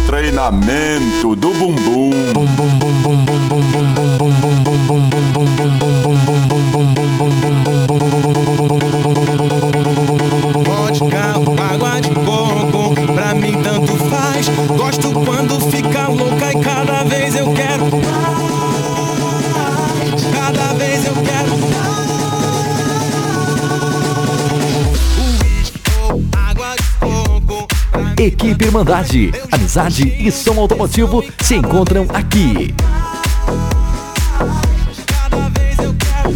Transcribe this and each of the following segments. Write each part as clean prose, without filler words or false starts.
treinamento do bumbum. Vodka, água de coco, pra mim tanto faz. Gosto quando fica louca e cada vez eu quero mais. Cada vez eu quero mais. Água de coco. Equipe Irmandade, amizade e som automotivo se encontram aqui. Cada vez eu quero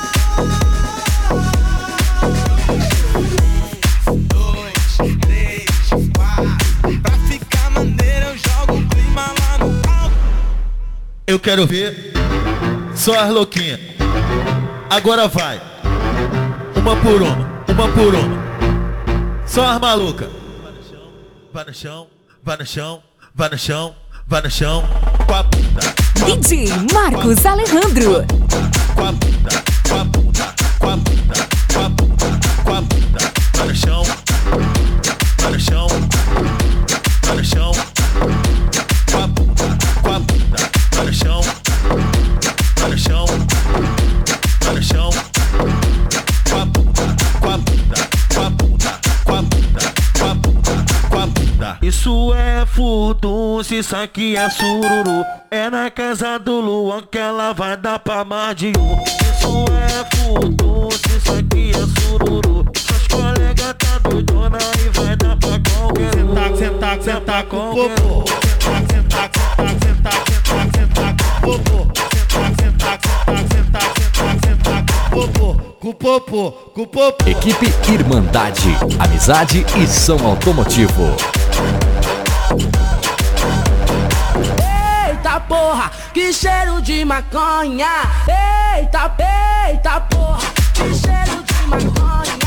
mais. 2, 3, 4. Pra ficar maneiro eu jogo o clima lá no alto. Eu quero ver só as louquinhas. Agora vai. Uma por uma. Só as malucas. Vai no chão, vai no chão, vai no chão, vai no chão. Com a bunda. DJ Marcos Alejandro. Com a bunda, com a bunda, com a bunda, com a bunda, com a bunda. Vai no chão, vai no chão, vai no chão. Com a bunda, com a bunda, vai no chão, vai no chão, vai no chão. Com a bunda, com a bunda, com a bunda, com a bunda, com a bunda, com a bunda. Isso é furdunço, isso aqui é sururu. É na casa do Luan que ela vai dar pra mais de um. Isso é furdunço, isso aqui é sururu. Seus colegas tá doidona e vai dar pra qualquer um. Senta com o popô. Senta com o popô. Equipe Irmandade, amizade e som automotivo. Eita porra, que cheiro de maconha. Eita porra, que cheiro de maconha.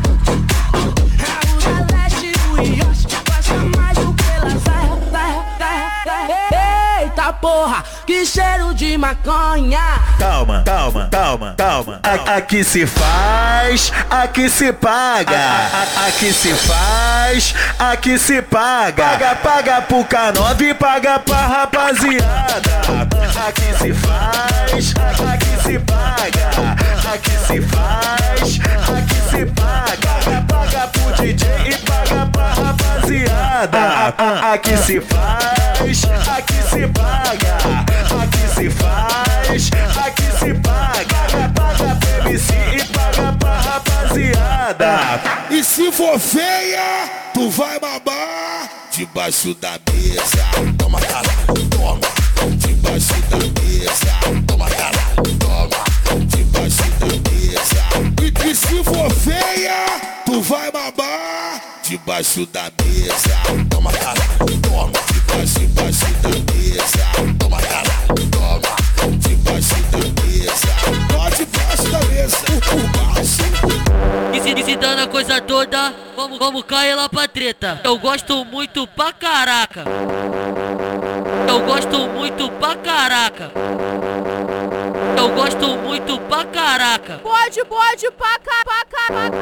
É o Delete, o Yoshi, gosta mais do que lasanha. Eita porra, que cheiro de maconha. Calma. Aqui se faz, aqui se paga. Aqui se faz, aqui se paga. Paga pro K9, paga pra rapaziada. Aqui se faz, aqui se paga. Aqui se faz, aqui se paga. Paga pro DJ e paga pra rapaziada. Aqui se faz, aqui se paga. Aqui se faz, aqui se paga. Paga pro MC e paga pra rapaziada. E se for feia, tu vai babar debaixo da mesa. Toma caralho, toma. Debaixo da mesa. Toma caralho, toma. Debaixo da mesa. E se for feia, tu vai babar debaixo da mesa. Toma caralho, toma. Debaixo da mesa. Toma caralho, toma. Debaixo da mesa. Pode debaixo da mesa. Por baixo. E se dando a coisa toda, vamos cair lá pra treta. Eu gosto muito pra caraca. Eu gosto muito pra caraca. Eu gosto muito pra caraca. Pode pra caraca.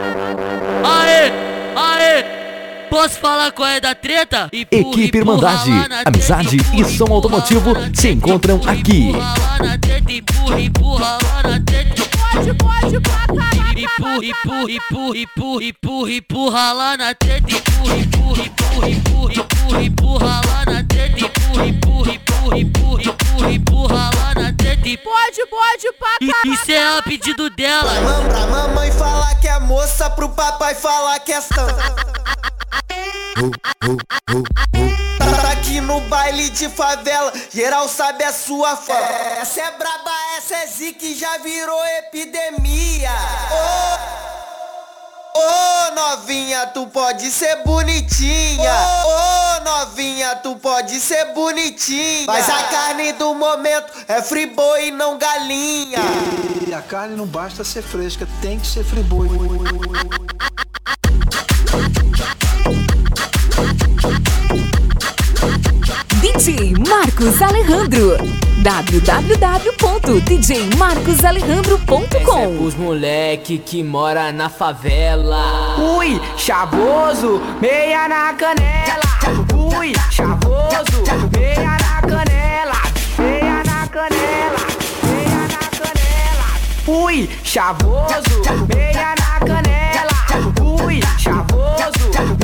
Aê! Posso falar qual é da treta? Equipe Irmandade, amizade e som automotivo se encontram aqui. Empurra lá na treta. Pode pra caraca. Empurra lá na treta. Empurra lá na treta. Empurra lá na treta. Pode pra caraca. Isso é a pedido dela. Pra mamãe falar que é moça, pro papai falar que é santa. Aqui no baile de favela, geral sabe a sua fama. Essa é braba, essa é zica e já virou epidemia. Ô novinha, tu pode ser bonitinha. Ô novinha, tu pode ser bonitinha. Mas a carne do momento é friboi e não galinha. E a carne não basta ser fresca, tem que ser friboi. DJ Marcos Alejandro. www.djmarcosalejandro.com. Essa é pros moleque que mora na favela. Ui, chavoso, meia na canela. Ui, chavoso. Chavoso, meia na canela. Chavoso,